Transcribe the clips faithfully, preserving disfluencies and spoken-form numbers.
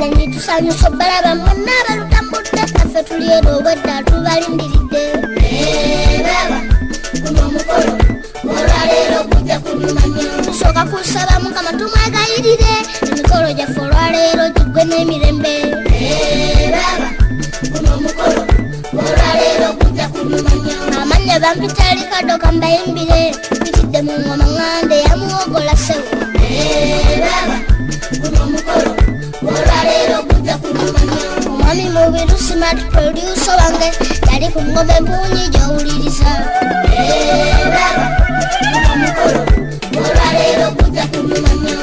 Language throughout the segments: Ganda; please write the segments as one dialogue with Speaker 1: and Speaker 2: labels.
Speaker 1: Nenyi tusanyu sobala bamuna balutambudde kaffe tuliero obwedda tubalindiridde. Baba guno mukolo olwaleero gujja kunyuma nnyo. Tusooka kusaba Mukama tumwegayirire emikolo gyaffe olwaleero giggwe n'emirembe. Baba guno mukolo olwaleero gujja kunyuma nnyo. Amannya bampitali kado kambayimbire bitidde mu ngoma ngande yamuwogola sewo. Baba guno mukolo olwaleero gujja kunyuma nnyo. Omwami mubiru smart producer wange yali ku ngoma empuunyi gy'owuliriza. Baba guno mukolo olwaleero gujja kunyuma nnyo.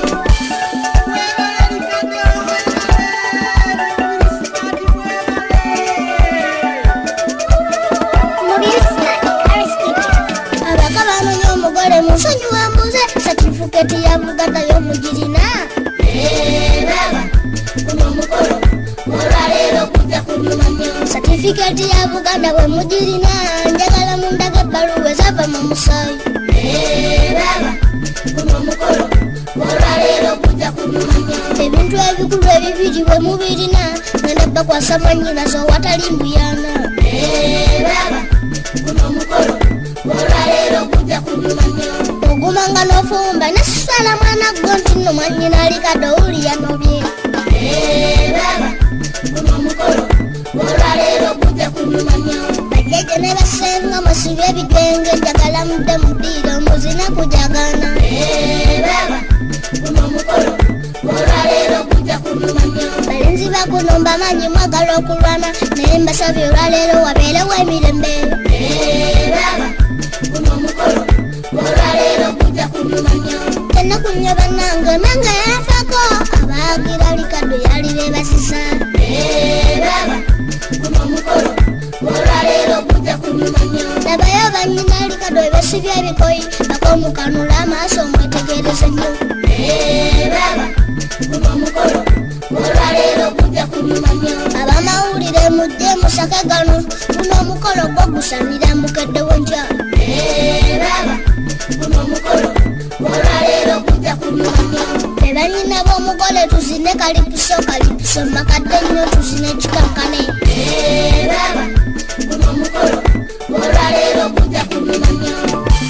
Speaker 1: Musonyiwa mbuze certificate ya Buganda y'omugirina. Baba guno mukolo olwaleero gujja kunyuma nnyo. Certificate ya Buganda we mugirina njagala mundage ebbaluwa ezava mu musaayi. Baba guno mukolo olwaleero gujja kunyuma nnyo. Ebintu ebikulu ebibiri we mubirina ngenda bakwasa mwannyinazo watali mbuyana. Baba guno mukolo olwaleero gujja kunyuma nnyo. Ogumanga n'ofumba nesala mwana gwo nti nno mwannyina alikadde owulya nobye. Baba guno mukolo olwaleero gujja kunyuma nnyo. Bajjajja ne basenga musibye ebigenge njagala mudde muddiire omuzina kujagana. Baba guno mukolo olwaleero gujja kunyuma nnyo. Balinzi bakunomba amanyi mwagala okulwana naye mbasabye olwaleero wabeerewo emirembe. Baba guno mukolo olwaleero gujja kunyuma nnyo. Ennaku nnyo bannange emenga yafaako abaagira likaddo yali beebasisa. Baba guno mukolo olwaleero gujja kunyuma nnyo. Labayo bannyina likaddo ebesibya ebikoyi bakoomukanula amaaso mwetegereze nnyo. Baba guno mukolo olwaleero gujja kunyuma nnyo. Abamawulire mujje musake gano guno omukolo gwo gusanira mukeddewo ntya. Baba guno mukolo olwaleero gujja kunyuma nnyo. Banyina b'omugole tuzine kalipiso kalipiso makadde nnyo tuzine kikankane. Baba guno mukolo olwaleero gujja kunyuma nnyo.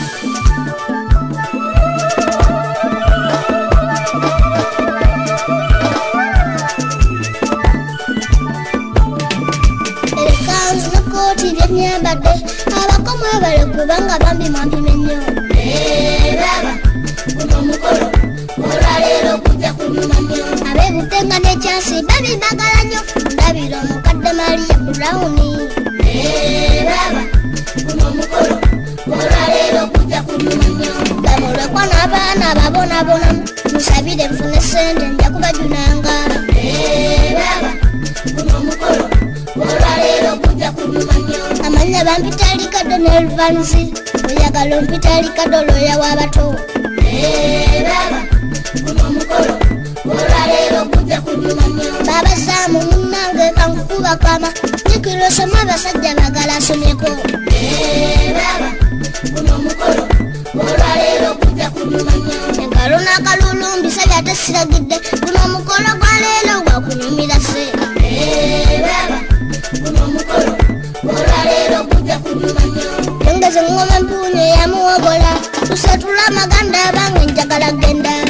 Speaker 1: Ekanzu n'ekkooti byennyambadde abakomu ebale kubanga bambi mwampime nnyo. Baba guno mukolo olwaleero gujja kunyuma nnyo. Abeebutenga n'ekyansi babimbagala nnyo ndabira omukadde Maria Brown. Baba guno mukolo olwaleero gujja kunyuma nnyo. Bamulekwa n'abaana babonabonamu musabire nfune ssente nja kubajunanga. Baba guno mukolo olwaleero gujja kunyuma nnyo. Amannya bampita likaddo ne Elvansi oyagala ompita likaddo looya w'abato. Baba guno mukolo olwaleero gujja kunyuma nnyo. Baba Saamu munnange kankukuba kama nyikira osome abasajja bagala asomyeko. Baba guno mukolo olwaleero gujja kunyuma nnyo. Engalo n'akalulu mbisabye ate siragidde guno omukolo gwa leero gwa kunyumira se. Baba guno omukolo olwaleero gujja kunyuma nnyo. Yongeza engoma empuunyi eyamuwogola tusatula amaganda abange njagala genda.